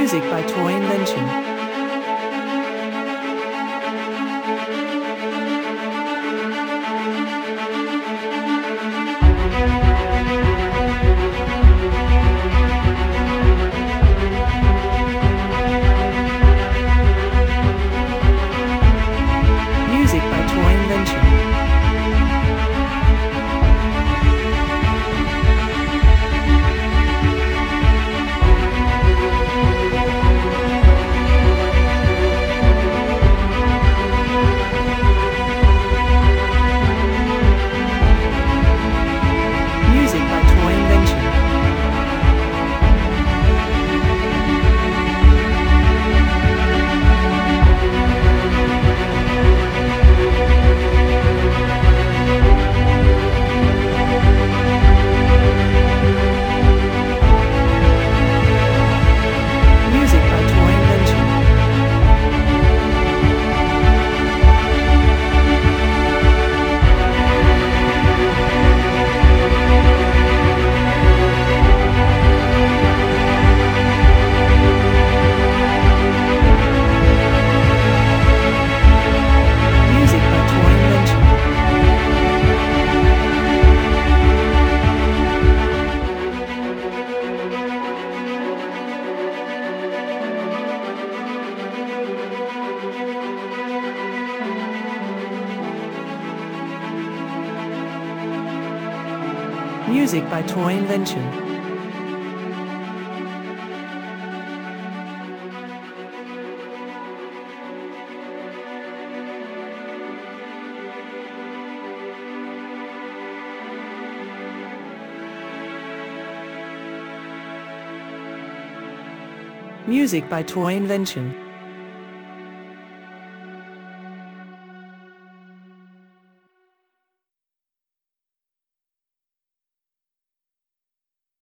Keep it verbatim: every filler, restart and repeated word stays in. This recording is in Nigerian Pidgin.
Music by Toy Invention. Music by Toy Invention. Music by Toy Invention. Music by Toy Invention. Music by Toy Invention. Music by Toy Invention. Music by Toy Invention.